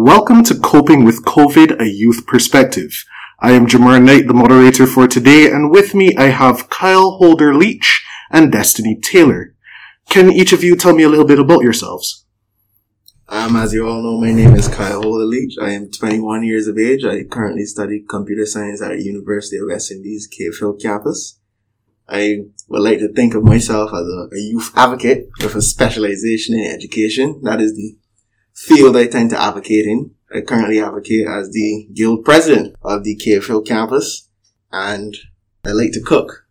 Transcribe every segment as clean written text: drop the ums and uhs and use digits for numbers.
Welcome to Coping with COVID, a Youth Perspective. I am Jamar Knight, the moderator for today, and with me I have Kyle Holder-Leach and Destiny Taylor. Can each of you tell me a little bit about yourselves? As you all know, my name is Kyle Holder-Leach. I am 21 years of age. I currently study computer science at the University of West Indies, Cave Hill campus. I would like to think of myself as a youth advocate with a specialization in education. That is the field I tend to advocate in. I currently advocate as the guild president of the Cave Hill campus, and I like to cook.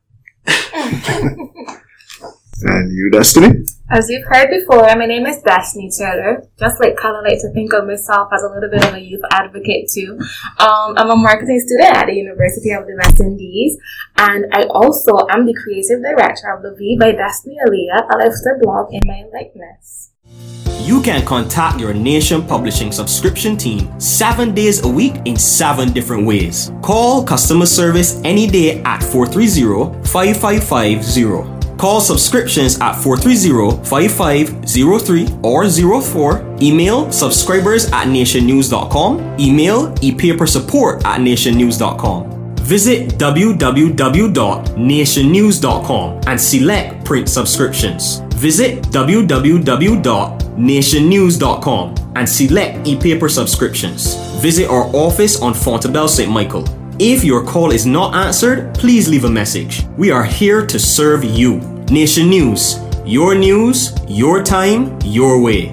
And you, Destiny? As you've heard before, my name is Destiny Taylor. Just like Kyle, I like to think of myself as a little bit of a youth advocate too. I'm a marketing student at the University of the West Indies, and I also am the creative director of the V by Destiny Aliyah, a lifestyle blog in my likeness. You can contact your Nation Publishing subscription team 7 days a week in 7 different ways. Call customer service any day at 430-5550. Call subscriptions at 430-5503 or 04. Email subscribers@nationnews.com. Email epapersupport@nationnews.com. Visit www.nationnews.com and select print subscriptions. Visit www.nationnews.com and select e-paper subscriptions. Visit our office on Fontabelle St. Michael. If your call is not answered, please leave a message. We are here to serve you. Nation News, your time, your way.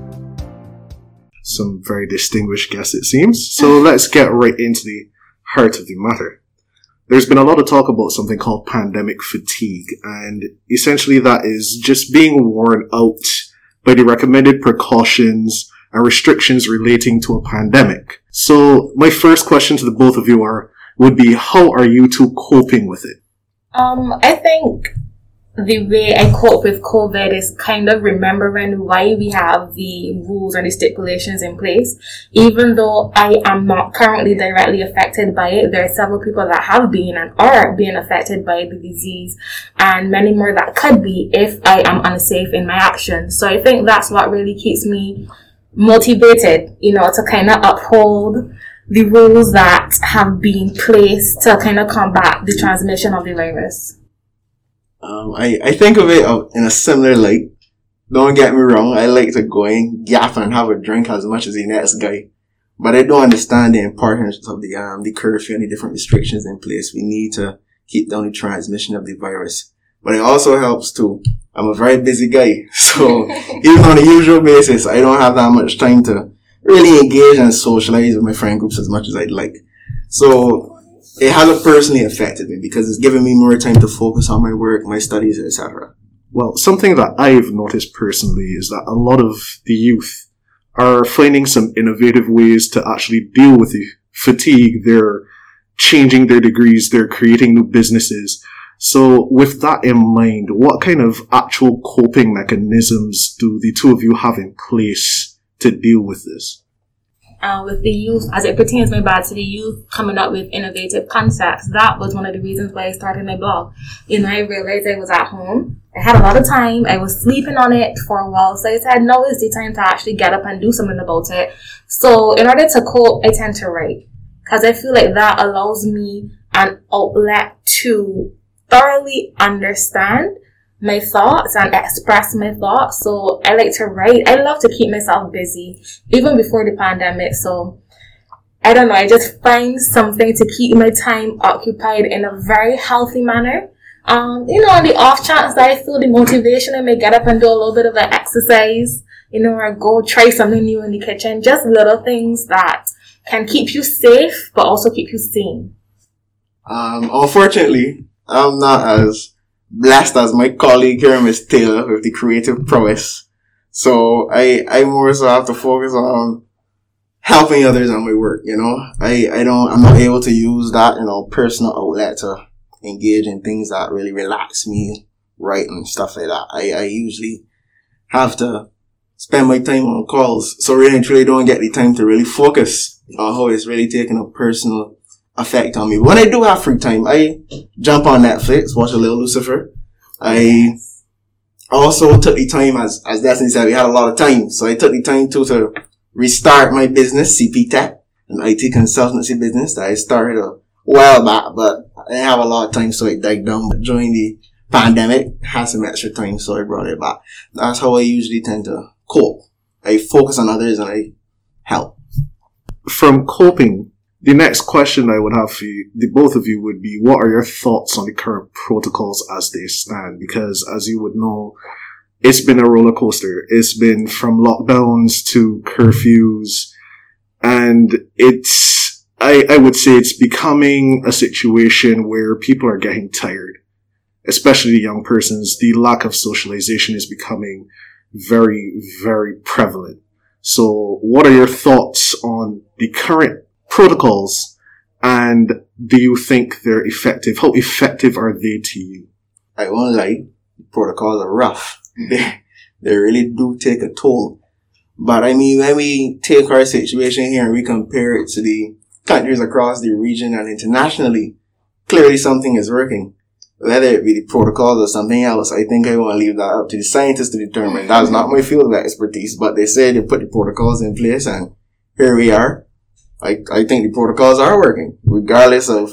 Some very distinguished guests, it seems. So let's get right into the heart of the matter. There's been a lot of talk about something called pandemic fatigue, and essentially that is just being worn out by the recommended precautions and restrictions relating to a pandemic. So my first question to the both of you would be, how are you two coping with it? I think the way I cope with COVID is kind of remembering why we have the rules and the stipulations in place. Even though I am not currently directly affected by it, there are several people that have been and are being affected by the disease, and many more that could be if I am unsafe in my actions. So I think that's what really keeps me motivated, to kind of uphold the rules that have been placed to kind of combat the transmission of the virus. I think of it in a similar light. Don't get me wrong, I like to go in, gap and have a drink as much as the next guy. But I don't understand the importance of the curfew and the different restrictions in place. We need to keep down the transmission of the virus. But it also helps too. I'm a very busy guy, so even on a usual basis, I don't have that much time to really engage and socialize with my friend groups as much as I'd like. So it hasn't personally affected me because it's given me more time to focus on my work, my studies, etc. Well, something that I've noticed personally is that a lot of the youth are finding some innovative ways to actually deal with the fatigue. They're changing their degrees, they're creating new businesses. So with that in mind, what kind of actual coping mechanisms do the two of you have in place to deal with this? With the youth, as it pertains to the youth coming up with innovative concepts, that was one of the reasons why I started my blog. I realized I was at home. I had a lot of time. I was sleeping on it for a while. So I said, no, it's the time to actually get up and do something about it. So in order to cope, I tend to write. Because I feel like that allows me an outlet to thoroughly understand my thoughts and express my thoughts. So I like to write. I love to keep myself busy, even before the pandemic. So I don't know, I just find something to keep my time occupied in a very healthy manner. On the off chance that I feel the motivation, I may get up and do a little bit of an exercise, or go try something new in the kitchen. Just little things that can keep you safe, but also keep you sane. Unfortunately, I'm not as blessed as my colleague here, Miss Taylor, with the creative prowess. So I more so have to focus on helping others on my work, I'm not able to use that, personal outlet to engage in things that really relax me, write and stuff like that. I usually have to spend my time on calls, so really and truly don't get the time to really focus on how it's really taking a personal effect on me. When I do have free time, I jump on Netflix, watch a little Lucifer. I also took the time, as Destiny said, we had a lot of time, so I took the time to restart my business, CP Tech, an IT consultancy business that I started a while back, but I didn't have a lot of time, so it died down. But during the pandemic, I had some extra time, so I brought it back. That's how I usually tend to cope. I focus on others and I help. From coping, the next question I would have for you, the both of you, would be, what are your thoughts on the current protocols as they stand? Because as you would know, it's been a roller coaster. It's been from lockdowns to curfews, and I would say it's becoming a situation where people are getting tired, especially the young persons. The lack of socialization is becoming very, very prevalent. So what are your thoughts on the current protocols, and do you think they're effective? How effective are they to you? I won't lie, the protocols are rough. They really do take a toll. But I mean, when we take our situation here and we compare it to the countries across the region and internationally, clearly something is working. Whether it be the protocols or something else, I think I want to leave that up to the scientists to determine. That's not my field of expertise, but they say they put the protocols in place, and here we are. I think the protocols are working, regardless of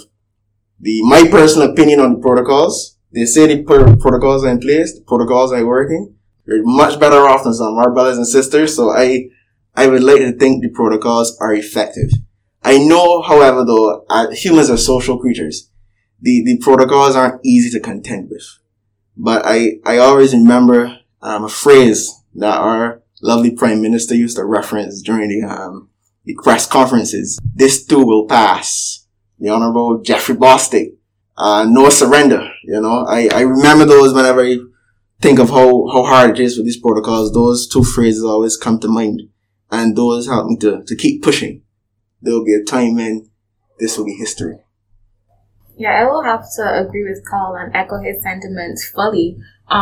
my personal opinion on the protocols. They say the protocols are in place, the protocols are working. We're much better off than some of our brothers and sisters, so I would like to think the protocols are effective. I know, however, though, humans are social creatures. The protocols aren't easy to contend with. But I always remember a phrase that our lovely Prime Minister used to reference during the press conferences. This too will pass. The Honorable Jeffrey Bostic. No surrender. You know, I remember those whenever I think of how hard it is with these protocols. Those two phrases always come to mind. And those help me to keep pushing. There will be a time when this will be history. Yeah, I will have to agree with Carl and echo his sentiments fully.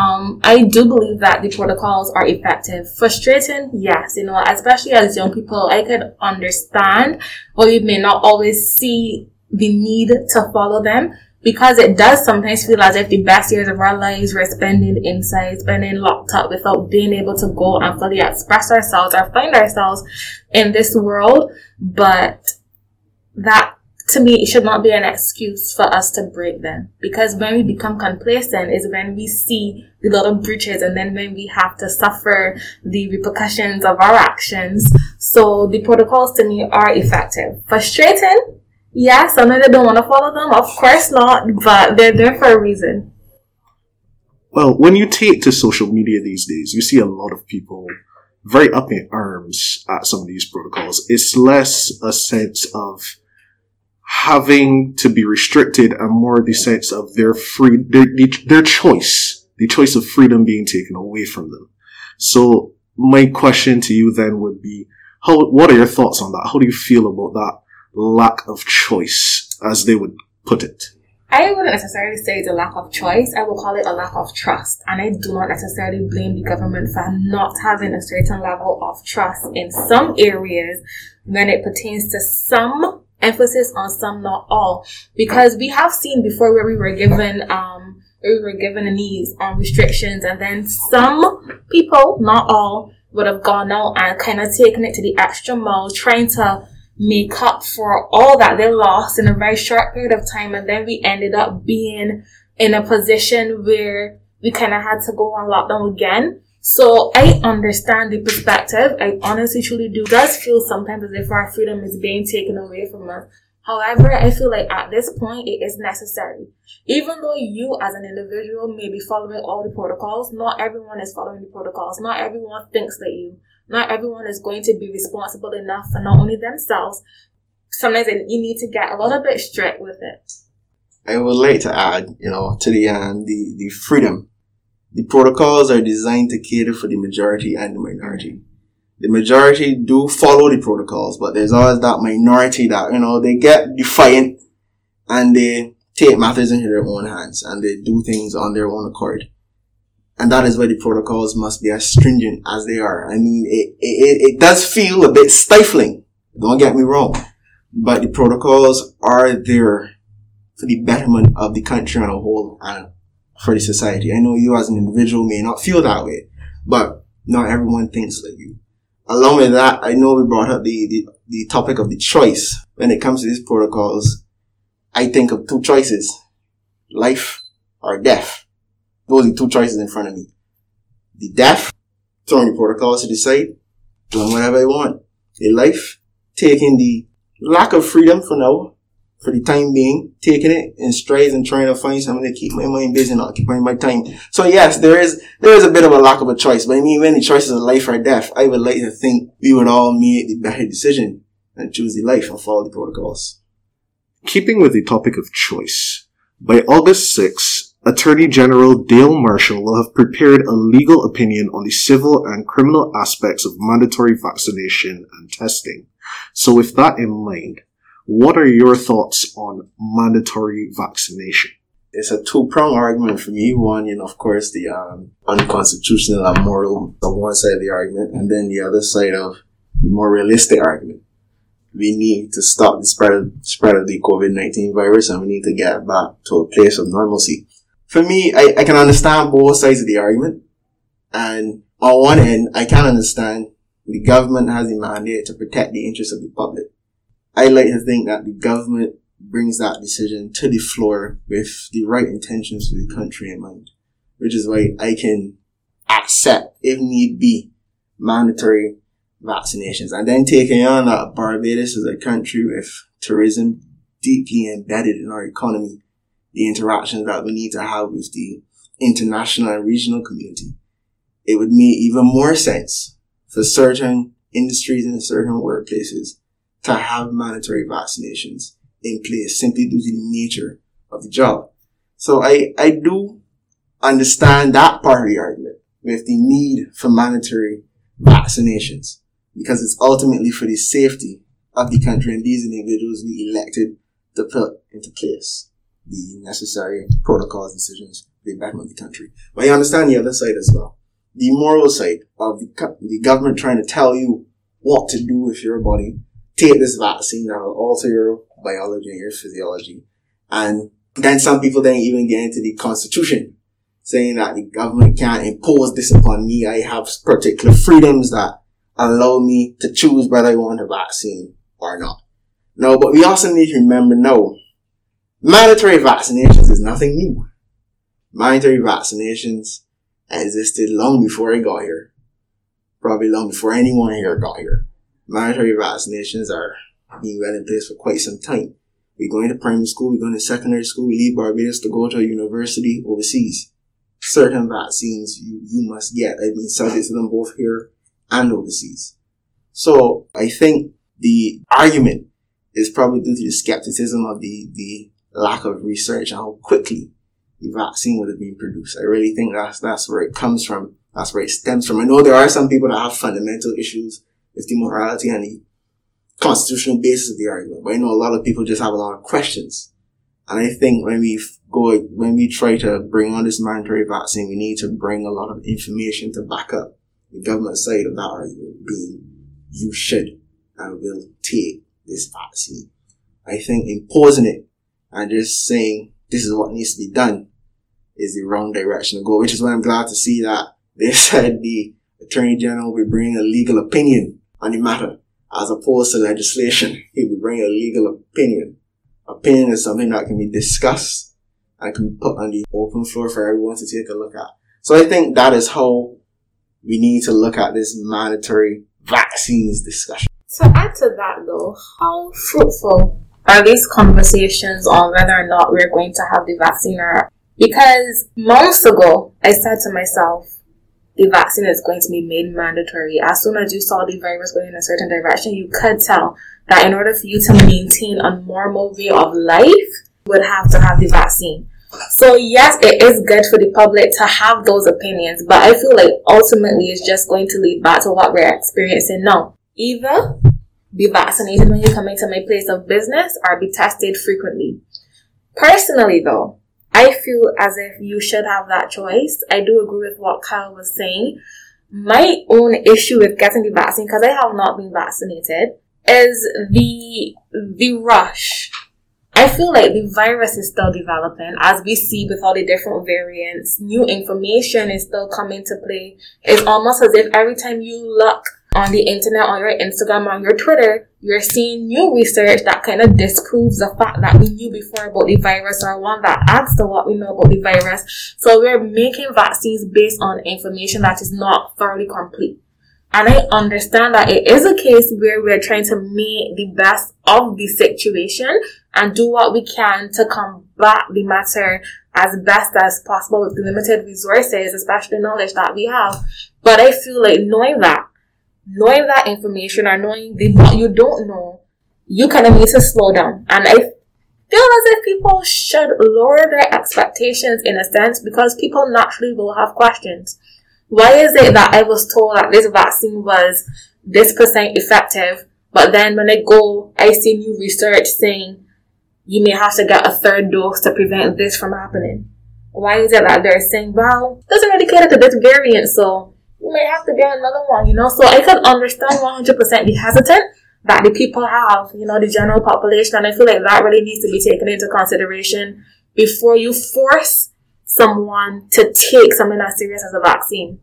I do believe that the protocols are effective. Frustrating, yes, especially as young people, I could understand, or we may not always see the need to follow them, because it does sometimes feel as if the best years of our lives we're spending inside, spending locked up without being able to go and fully express ourselves or find ourselves in this world. But that, to me, it should not be an excuse for us to break them. Because when we become complacent is when we see the little breaches, and then when we have to suffer the repercussions of our actions. So the protocols to me are effective. Frustrating? Yeah, some of them don't want to follow them. Of course not, but they're there for a reason. Well, when you take to social media these days, you see a lot of people very up in arms at some of these protocols. It's less a sense of having to be restricted and more the sense of their choice, the choice of freedom being taken away from them. So my question to you then would be, what are your thoughts on that? How do you feel about that lack of choice, as they would put it? I wouldn't necessarily say it's a lack of choice. I will call it a lack of trust. And I do not necessarily blame the government for not having a certain level of trust in some areas when it pertains to some emphasis on some, not all. Because we have seen before where we were given an ease on restrictions, and then some people, not all, would have gone out and kind of taken it to the extra mile, trying to make up for all that they lost in a very short period of time. And then we ended up being in a position where we kind of had to go on lockdown again. So I understand the perspective. I honestly truly do. It does feel sometimes as if our freedom is being taken away from us. However, I feel like at this point it is necessary. Even though you as an individual may be following all the protocols, not everyone is following the protocols. Not everyone thinks like you. Not everyone is going to be responsible enough for not only themselves. Sometimes you need to get a little bit strict with it. I would like to add, to the freedom. The protocols are designed to cater for the majority and the minority. The majority do follow the protocols, but there's always that minority that, they get defiant and they take matters into their own hands and they do things on their own accord. And that is why the protocols must be as stringent as they are. I mean, it does feel a bit stifling. Don't get me wrong. But the protocols are there for the betterment of the country on a whole and for the society. I know you as an individual may not feel that way, but not everyone thinks like you. Along with that, I know we brought up the topic of the choice. When it comes to these protocols, I think of two choices: life or death. Those are the two choices in front of me. The death, throwing the protocols to the side, doing whatever I want. The life, taking the lack of freedom for now, for the time being, taking it in strides and trying to find something to keep my mind busy and occupy my time. So yes, there is a bit of a lack of a choice. But I mean, when the choice is life or death, I would like to think we would all make the better decision and choose the life and follow the protocols. Keeping with the topic of choice, by August 6, Attorney General Dale Marshall will have prepared a legal opinion on the civil and criminal aspects of mandatory vaccination and testing. So with that in mind, what are your thoughts on mandatory vaccination? It's a two-pronged argument for me. One, of course, the unconstitutional and moral on one side of the argument, and then the other side of the more realistic argument. We need to stop the spread of the COVID-19 virus, and we need to get back to a place of normalcy. For me, I can understand both sides of the argument. And on one end, I can understand the government has the mandate to protect the interests of the public. I like to think that the government brings that decision to the floor with the right intentions for the country in mind, which is why I can accept, if need be, mandatory vaccinations. And then taking on that Barbados is a country with tourism deeply embedded in our economy, the interactions that we need to have with the international and regional community, it would make even more sense for certain industries and certain workplaces to have mandatory vaccinations in place simply due to the nature of the job. So I do understand that part of the argument with the need for mandatory vaccinations, because it's ultimately for the safety of the country and these individuals we elected to put into place the necessary protocols, decisions for the betterment of the country. But I understand the other side as well. The moral side of the government trying to tell you what to do with your body. Take this vaccine that will alter your biology and your physiology. And then some people then even get into the Constitution, saying that the government can't impose this upon me. I have particular freedoms that allow me to choose whether I want a vaccine or not. No, but we also need to remember, no, mandatory vaccinations is nothing new. Mandatory vaccinations existed long before I got here. Probably long before anyone here got here. Mandatory vaccinations are being well in place for quite some time. We're going to primary school, we're going to secondary school, we leave Barbados to go to a university overseas. Certain vaccines you must get. I've been subject to them both here and overseas. So I think the argument is probably due to the skepticism of the lack of research and how quickly the vaccine would have been produced. I really think that's where it comes from. That's where it stems from. I know there are some people that have fundamental issues with the morality and the constitutional basis of the argument, but I know a lot of people just have a lot of questions. And I think when we try to bring on this mandatory vaccine, we need to bring a lot of information to back up the government side of that argument, being you should and will take this vaccine. I think imposing it and just saying this is what needs to be done is the wrong direction to go, which is why I'm glad to see that they said the Attorney General will be bringing a legal opinion on the matter as opposed to legislation. He will bring a legal opinion. Opinion is something that can be discussed and can be put on the open floor for everyone to take a look at. So I think that is how we need to look at this mandatory vaccines discussion. To add to that though, how fruitful are these conversations on whether or not we're going to have the vaccine or not? Because months ago, I said to myself, the vaccine is going to be made mandatory. As soon as you saw the virus going in a certain direction, you could tell that in order for you to maintain a normal way of life, you would have to have the vaccine. So yes, it is good for the public to have those opinions, but I feel like ultimately it's just going to lead back to what we're experiencing now. Either be vaccinated when you come into my place of business or be tested frequently. Personally though, I feel as if you should have that choice. I do agree with what Kyle was saying. My own issue with getting the vaccine, because I have not been vaccinated, is the rush. I feel like the virus is still developing, as we see with all the different variants. New information is still coming to play. It's almost as if every time you look on the internet, on your Instagram, on your Twitter, you're seeing new research that kind of disproves the fact that we knew before about the virus, or one that adds to what we know about the virus. So we're making vaccines based on information that is not thoroughly complete. And I understand that it is a case where we're trying to make the best of the situation and do what we can to combat the matter as best as possible with the limited resources, especially knowledge that we have. But I feel like knowing that information, or knowing what you don't know, you kind of need to slow down. And I feel as if people should lower their expectations in a sense, because people naturally will have questions. Why is it that I was told that this vaccine was this percent effective, but then when I see new research saying you may have to get a third dose to prevent this from happening? Why is it that they're saying, well, it doesn't really cater to this variant, so you may have to get another one, So I could understand 100% the hesitant that the people have, the general population, and I feel like that really needs to be taken into consideration before you force someone to take something as serious as a vaccine.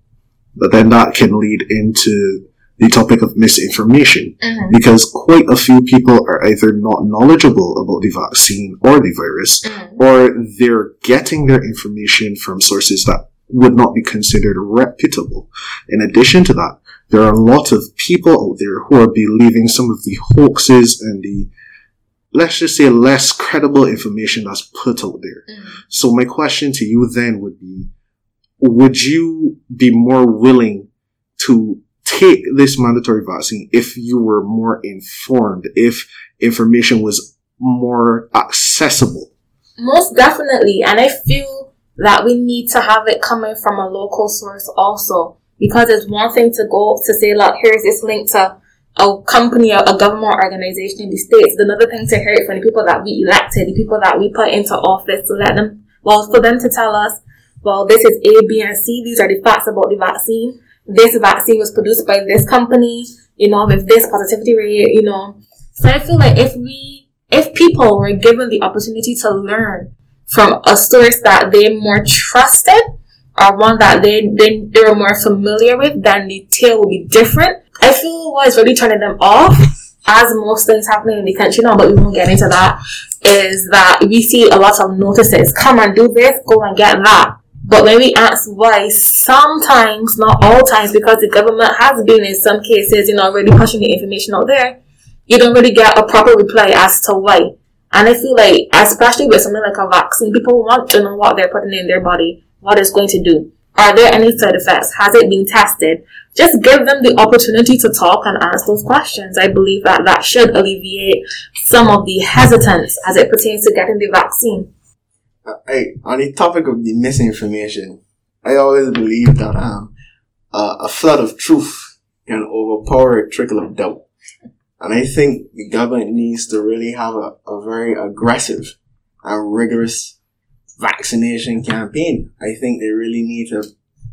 But then that can lead into the topic of misinformation, because quite a few people are either not knowledgeable about the vaccine or the virus, or they're getting their information from sources that would not be considered reputable. In addition to that, there are a lot of people out there who are believing some of the hoaxes and the, let's just say, less credible information that's put out there. So my question to you then would be, would you be more willing to take this mandatory vaccine if you were more informed, if information was more accessible? Most definitely. And I feel that we need to have it coming from a local source also. Because it's one thing to go to say, look, here's this link to a company, a government organization in the States. It's another thing to hear it from the people that we elected, the people that we put into office, to let them, for them to tell us, well, this is A, B, and C. These are the facts about the vaccine. This vaccine was produced by this company, with this positivity rate, So I feel like if people were given the opportunity to learn from a source that they more trusted, or one that they were more familiar with, then the tale will be different. I feel what is really turning them off, as most things happening in the country now, but we won't get into that, is that we see a lot of notices. Come and do this, go and get that. But when we ask why, sometimes, not all times, because the government has been in some cases, really pushing the information out there, you don't really get a proper reply as to why. And I feel like, especially with something like a vaccine, people want to know what they're putting in their body, what it's going to do. Are there any side effects? Has it been tested? Just give them the opportunity to talk and ask those questions. I believe that should alleviate some of the hesitance as it pertains to getting the vaccine. On the topic of the misinformation, I always believe that a flood of truth can overpower a trickle of doubt. And I think the government needs to really have a very aggressive and rigorous vaccination campaign. I think they really need to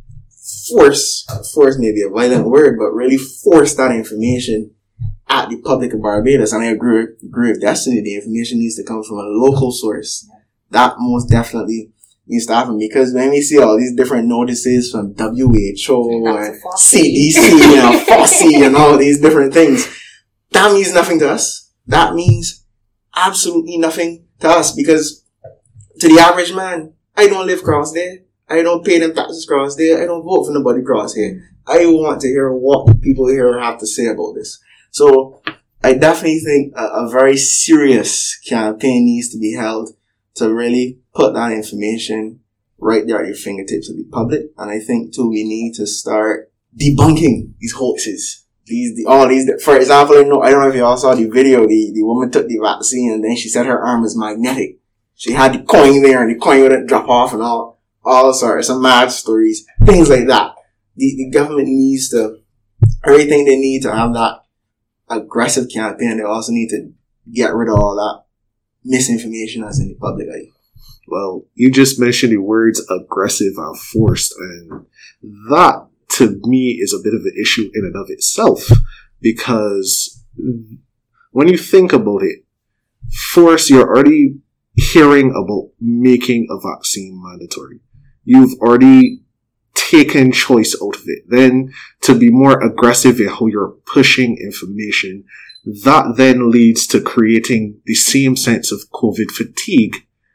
force may be a violent word, but really force that information at the public of Barbados. And I agree with Destiny. The information needs to come from a local source. That most definitely needs to happen, because when we see all these different notices from WHO and CDC and FOSSI and all these different things, that means nothing to us. That means absolutely nothing to us, because to the average man, I don't live across there. I don't pay them taxes across there. I don't vote for nobody across here. I want to hear what people here have to say about this. So I definitely think a very serious campaign needs to be held to really put that information right there at your fingertips of the public. And I think too, we need to start debunking these hoaxes. For example, I don't know if you all saw the video, the woman took the vaccine and then she said her arm was magnetic. She had the coin there and the coin wouldn't drop off and all sorts, some mad stories, things like that. The government needs everything they need to have that aggressive campaign. They also need to get rid of all that misinformation that's in the public eye. Well, you just mentioned the words aggressive and forced, and that to me is a bit of an issue in and of itself, because when you think about it, force, you're already hearing about making a vaccine mandatory. You've already taken choice out of it, then to be more aggressive in how you're pushing information, that then leads to creating the same sense of COVID fatigue.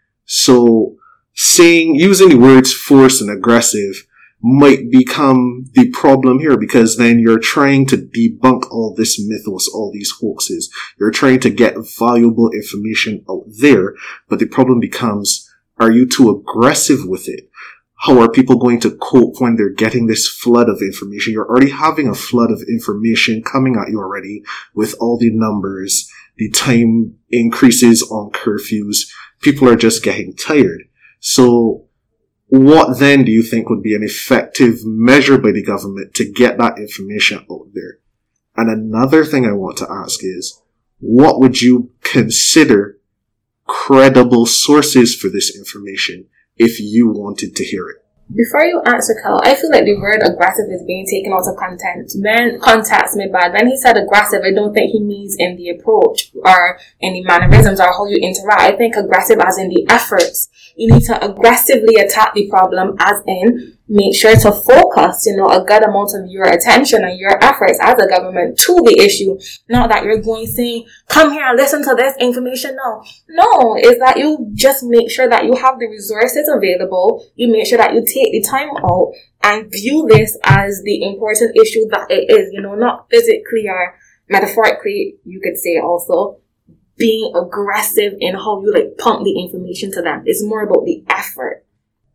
So using the words force and aggressive might become the problem here, because then you're trying to debunk all this mythos, all these hoaxes. You're trying to get valuable information out there, but the problem becomes, are you too aggressive with it? How are people going to cope when they're getting this flood of information? You're already having a flood of information coming at you already with all the numbers, the time increases on curfews. People are just getting tired. So what then do you think would be an effective measure by the government to get that information out there? And another thing I want to ask is, what would you consider credible sources for this information if you wanted to hear it? Before you answer, Carl, I feel like the word aggressive is being taken out of context made bad. When he said aggressive, I don't think he means in the approach or in the mannerisms or how you interact. I think aggressive as in the efforts. You need to aggressively attack the problem, as in make sure to focus, a good amount of your attention and your efforts as a government to the issue. Not that you're going saying, come here and listen to this information now. No, it's that you just make sure that you have the resources available. You make sure that you take the time out and view this as the important issue that it is, not physically or metaphorically, you could say also. Being aggressive in how you pump the information to them. It's more about the effort.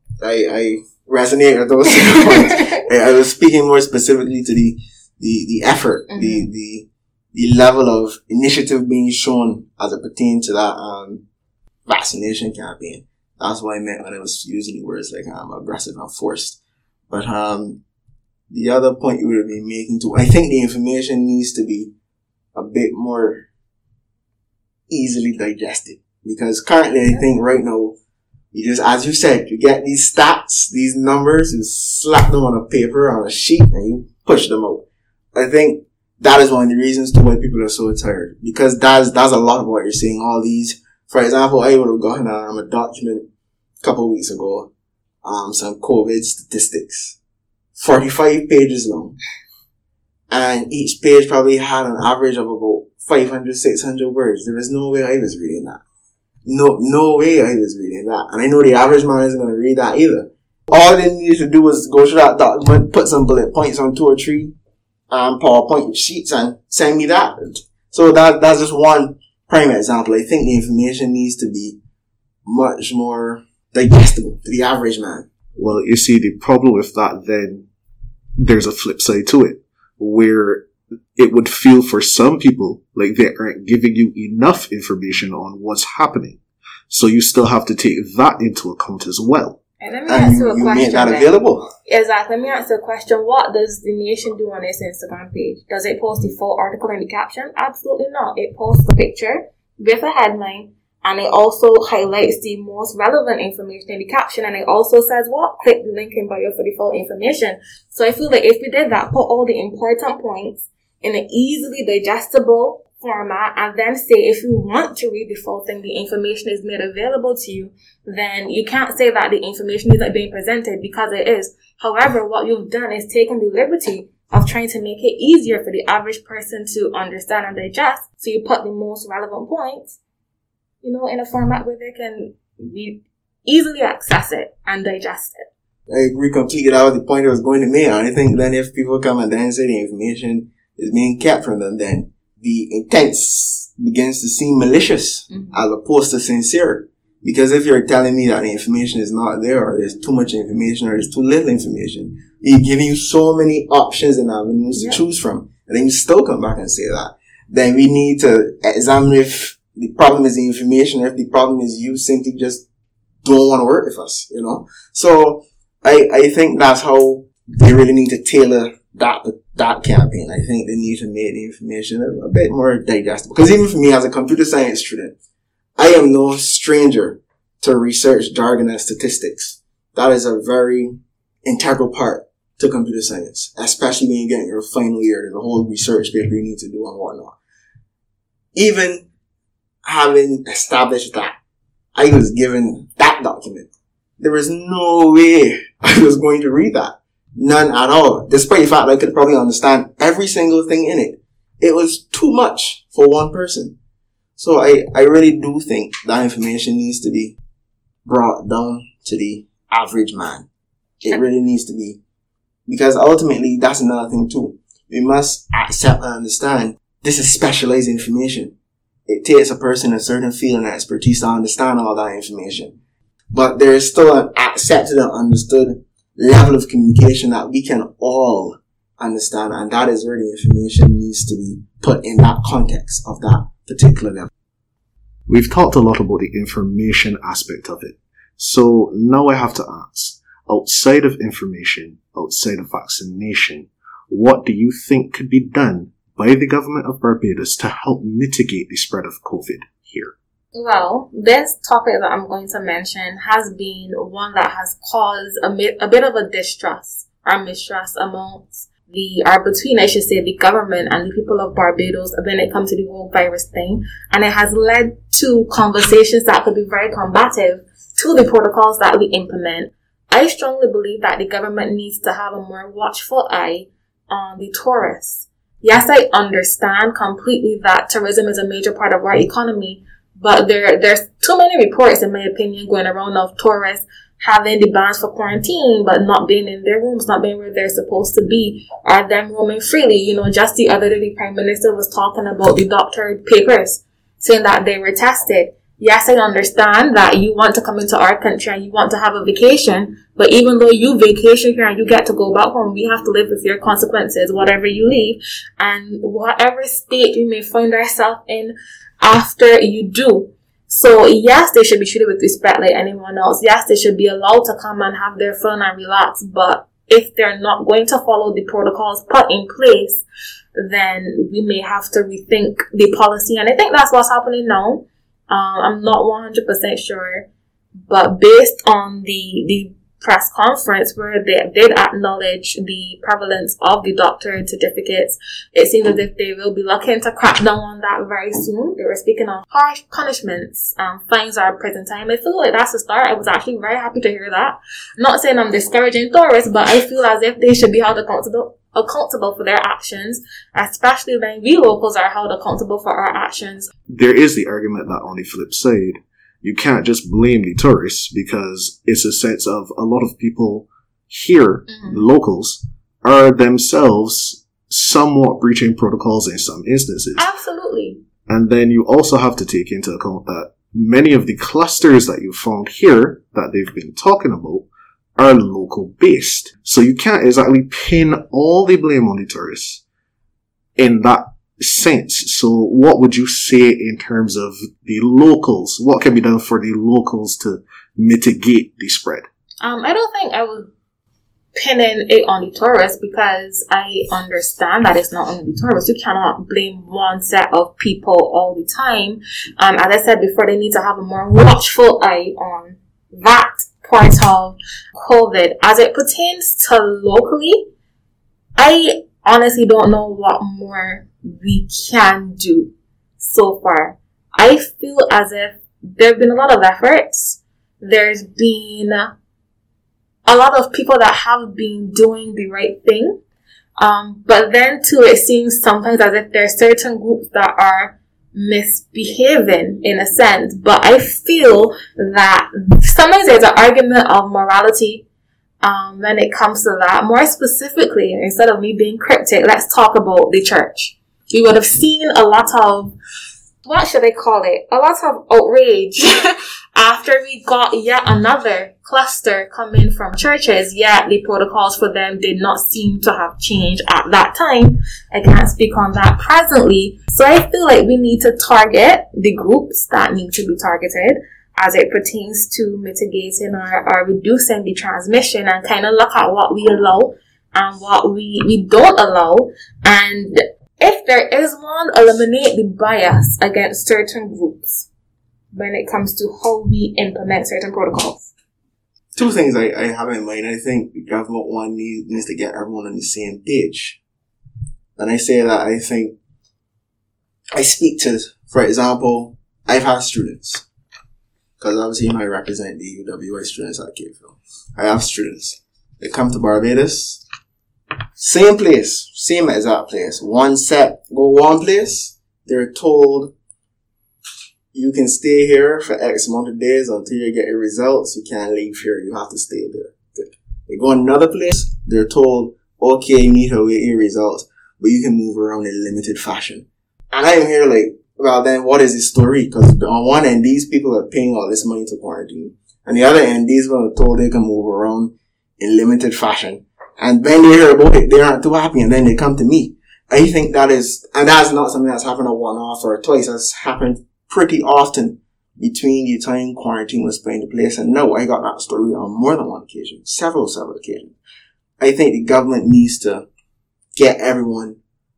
I resonate with those points. I was speaking more specifically to the effort, mm-hmm. the level of initiative being shown as it pertains to that vaccination campaign. That's what I meant when I was using the words aggressive and forced. But the other point you would have been making too, I think the information needs to be a bit more easily digested, because currently I think right now you just, as you said, you get these stats, these numbers, you slap them on a paper, on a sheet, and you push them out. I think that is one of the reasons to why people are so tired, because that's a lot of what you're seeing. All these, for example, I would have gotten a document a couple of weeks ago, some COVID statistics, 45 pages long, and each page probably had an average of about 500, 600 words. There was no way I was reading that. No way I was reading that. And I know the average man isn't going to read that either. All they needed to do was go through that document, put some bullet points on 2 or 3 PowerPoint sheets and send me that. So that's just one prime example. I think the information needs to be much more digestible to the average man. Well, you see, the problem with that, then there's a flip side to it, where it would feel for some people like they aren't giving you enough information on what's happening. So you still have to take that into account as well. And let me ask you a question. Make that available. Exactly. Let me answer a question. What does the Nation do on its Instagram page? Does it post the full article in the caption? Absolutely not. It posts a picture with a headline, and it also highlights the most relevant information in the caption, and it also says what? Click the link in bio for the full information. So I feel like if we did that, put all the important points in an easily digestible format, and then say if you want to read the full thing, the information is made available to you, then you can't say that the information isn't being presented, because it is. However, what you've done is taken the liberty of trying to make it easier for the average person to understand and digest. So you put the most relevant points, in a format where they can easily access it and digest it. I agree completely. That was the point I was going to make. I think then if people come and then say the information is being kept from them, then the intent begins to seem malicious, mm-hmm. as opposed to sincere. Because if you're telling me that the information is not there, or there's too much information, or there's too little information, it's giving you so many options and avenues to choose from, and then you still come back and say that, then we need to examine if the problem is the information, or if the problem is you simply just don't want to work with us, So I think that's how they really need to tailor that campaign. I think they need to make the information a bit more digestible. Because even for me as a computer science student, I am no stranger to research jargon and statistics. That is a very integral part to computer science, especially when you get in your final year. There's a whole research paper you need to do and whatnot. Even having established that, I was given that document. There was no way I was going to read that. None at all. Despite the fact that I could probably understand every single thing in it. It was too much for one person. So I really do think that information needs to be brought down to the average man. It really needs to be. Because ultimately, that's another thing too. We must accept and understand this is specialized information. It takes a person a certain field and expertise to understand all that information. But there is still an accepted and understood level of communication that we can all understand, and that is where the information needs to be put in that context of that particular level. We've talked a lot about the information aspect of it. So now I have to ask, outside of information, outside of vaccination, what do you think could be done by the government of Barbados to help mitigate the spread of COVID here? Well, this topic that I'm going to mention has been one that has caused a bit of a distrust or mistrust amongst between, I should say, the government and the people of Barbados when it comes to the whole virus thing. And it has led to conversations that could be very combative to the protocols that we implement. I strongly believe that the government needs to have a more watchful eye on the tourists. Yes, I understand completely that tourism is a major part of our economy, but there's too many reports, in my opinion, going around of tourists having the bans for quarantine, but not being in their rooms, not being where they're supposed to be, or them roaming freely. You know, just the other day, the Prime Minister was talking about the doctored papers, saying that they were tested. Yes, I understand that you want to come into our country and you want to have a vacation, but even though you vacation here and you get to go back home, we have to live with your consequences, whatever you leave, and whatever state we may find ourselves in after you do. So yes, they should be treated with respect like anyone else. Yes, they should be allowed to come and have their fun and relax, but if they're not going to follow the protocols put in place, then we may have to rethink the policy. And I think that's what's happening now. I'm not 100% sure, but based on the press conference where they did acknowledge the prevalence of the doctorate certificates, it seems as if they will be looking to crack down on that very soon. They were speaking of harsh punishments, fines are prison time. I feel like that's a start. I was actually very happy to hear that. Not saying I'm discouraging tourists, but I feel as if they should be held accountable for their actions, especially when we locals are held accountable for our actions. There is the argument that on the flip side, you can't just blame the tourists, because it's a sense of a lot of people here, the locals, are themselves somewhat breaching protocols in some instances. Absolutely. And then you also have to take into account that many of the clusters that you found here that they've been talking about are local based. So you can't exactly pin all the blame on the tourists in that sense. So what would you say in terms of the locals? What can be done for the locals to mitigate the spread? I don't think I would pinning it on the tourists, because I understand that it's not only the tourists. You cannot blame one set of people all the time. As I said before, they need to have a more watchful eye on that part of COVID. As it pertains to locally, I honestly don't know what more we can do so far. I feel as if there have been a lot of efforts. There's been a lot of people that have been doing the right thing. But then too, it seems sometimes as if there are certain groups that are misbehaving in a sense. But I feel that sometimes there's an argument of morality when it comes to that. More specifically, instead of me being cryptic, let's talk about the church. We would have seen a lot of, what should I call it? A lot of outrage after we got yet another cluster coming from churches, yet the protocols for them did not seem to have changed at that time. I can't speak on that presently. So I feel like we need to target the groups that need to be targeted as it pertains to mitigating or reducing the transmission, and kind of look at what we allow and what we don't allow. And if there is one, eliminate the bias against certain groups when it comes to how we implement certain protocols. Two things I have in mind. I think the government needs to get everyone on the same page. And I say that I think I speak to, for example, I've had students, because obviously I represent the UWI students at Capeville. I have students. They come to Barbados. Same place. Same exact place. One set. Go one place. They're told you can stay here for X amount of days until you get your results. You can't leave here. You have to stay there. Okay. They go another place. They're told, okay, you need to wait your results, but you can move around in limited fashion. And I'm here like, well then what is the story? Because on one end, these people are paying all this money to quarantine. On the other end, these people are told they can move around in limited fashion. And when they hear about it, they aren't too happy, and then they come to me. I think that is, and that's not something that's happened a one-off or twice. That's happened pretty often between the time quarantine was put into place. And no, I got that story on more than one occasion. Several occasions. I think the government needs to get everyone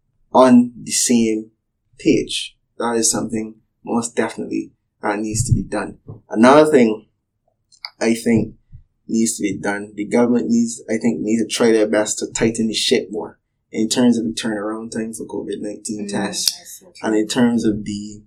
on the same page. That is something most definitely that needs to be done. Another thing I think needs to be done, the government needs to try their best to tighten the shit more in terms of the turnaround time for COVID-19 tests and in terms of the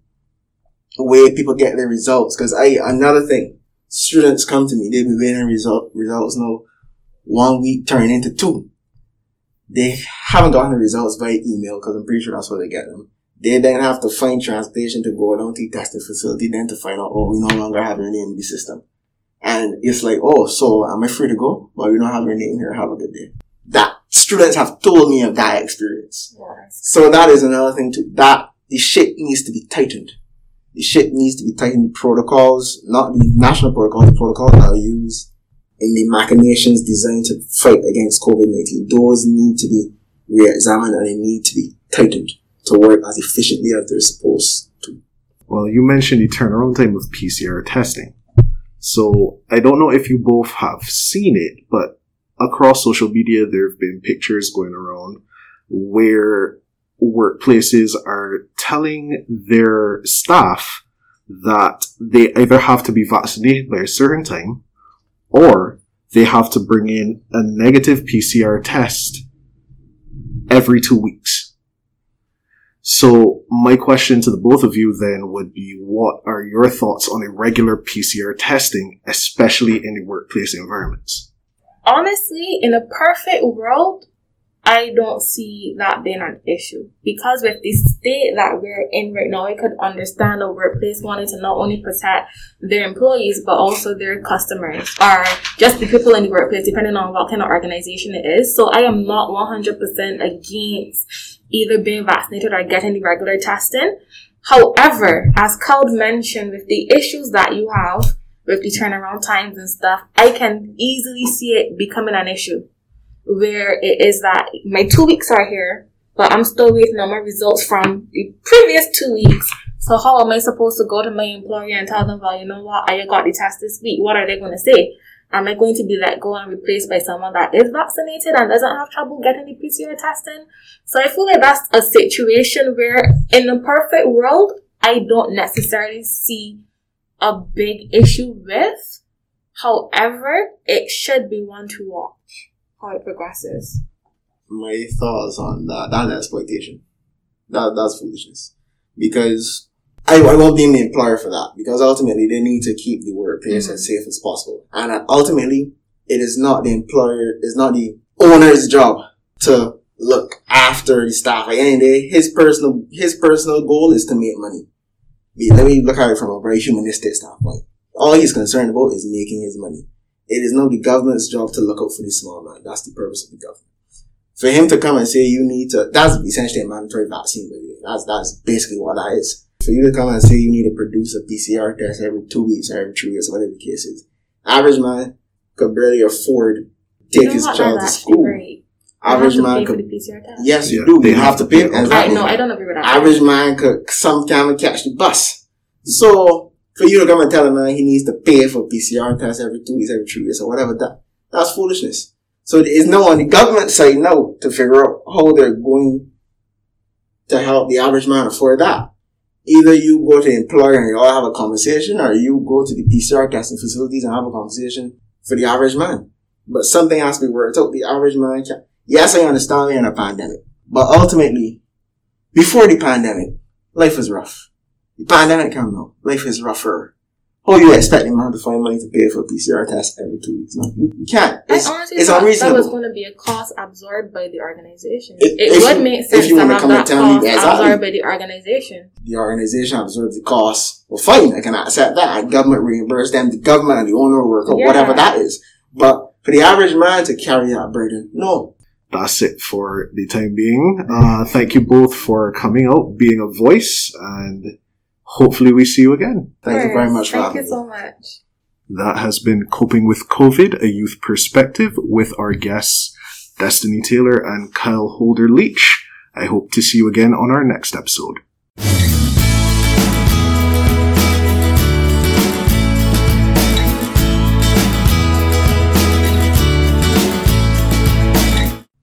way people get their results. Because another thing, students come to me, they've been waiting results now 1 week turning into 2. They haven't gotten the results by email because I'm pretty sure that's where they get them. They then have to find transportation to go down to the testing facility then to find out, oh, we no longer have your name in the system. And it's like, oh, so am I free to go? Well, we don't have your name here. Have a good day. That students have told me of that experience. Yes. So that is another thing too. That the shit needs to be tightened. The shit needs to be tightened. The protocols, not the national protocols, the protocols that are used in the machinations designed to fight against COVID-19. Those need to be re-examined and they need to be tightened to work as efficiently as they're supposed to. Well, you mentioned the turnaround time of PCR testing. So I don't know if you both have seen it, but across social media, there have been pictures going around where workplaces are telling their staff that they either have to be vaccinated by a certain time or they have to bring in a negative PCR test every 2 weeks. So my question to the both of you then would be, what are your thoughts on irregular PCR testing, especially in the workplace environments? Honestly, in a perfect world, I don't see that being an issue. Because with the state that we're in right now, I could understand a workplace wanting to not only protect their employees, but also their customers, or just the people in the workplace, depending on what kind of organization it is. So I am not 100% against either being vaccinated or getting the regular testing. However, as Cloud mentioned, with the issues that you have with the turnaround times and stuff, I can easily see it becoming an issue where it is that my 2 weeks are here, but I'm still waiting on my results from the previous 2 weeks. So how am I supposed to go to my employer and tell them, well, you know what, I got the test this week. What are they going to say? Am I going to be let go and replaced by someone that is vaccinated and doesn't have trouble getting the PCR testing? So I feel like that's a situation where in a perfect world, I don't necessarily see a big issue with. However, it should be one to watch how it progresses. My thoughts on that's exploitation. That's foolishness. Because I won't blame the employer for that, because ultimately they need to keep the workplace as safe as possible. And ultimately, it is not it's not the owner's job to look after the staff. At the end of the day, his personal goal is to make money. Let me look at it from a very humanistic standpoint. All he's concerned about is making his money. It is not the government's job to look out for the small man. That's the purpose of the government. For him to come and say you need to, that's essentially a mandatory vaccine, by the way. That's basically what that is. For you to come and say you need to produce a PCR test every 2 weeks or every 3 weeks, whatever the case is. Average man could barely afford to take his child to school. Right. Average man could. For the PCR test? Yes, you do. You have to pay. Exactly. No, I don't agree with that. Average man could sometimes catch the bus. So, for you to come and tell a man he needs to pay for PCR tests every 2 weeks, every 3 weeks, or whatever, that's foolishness. So there is no on the government side now to figure out how they're going to help the average man afford that. Either you go to the employer and you all have a conversation, or you go to the PCR testing facilities and have a conversation for the average man. But something has to be worked out. The average man can. Yes, I understand we're in a pandemic, but ultimately, before the pandemic, life was rough. The pandemic came now, life is rougher. Oh, you expect a man to find money to pay for a PCR test every 2 weeks? No, you can't. It's thought unreasonable. that was going to be a cost absorbed by the organization. It would make sense to have that cost absorbed by the organization. The organization absorbs the cost. Well, fine, I can accept that. And government reimburse them, the government and the owner will work out whatever that is. But for the average man to carry that burden, no. That's it for the time being. Thank you both for coming out, being a voice, and hopefully we see you again. Thank you very much for having me. Thank you so much. That has been Coping with COVID, a youth perspective with our guests, Destiny Taylor and Kyle Holder Leach. I hope to see you again on our next episode.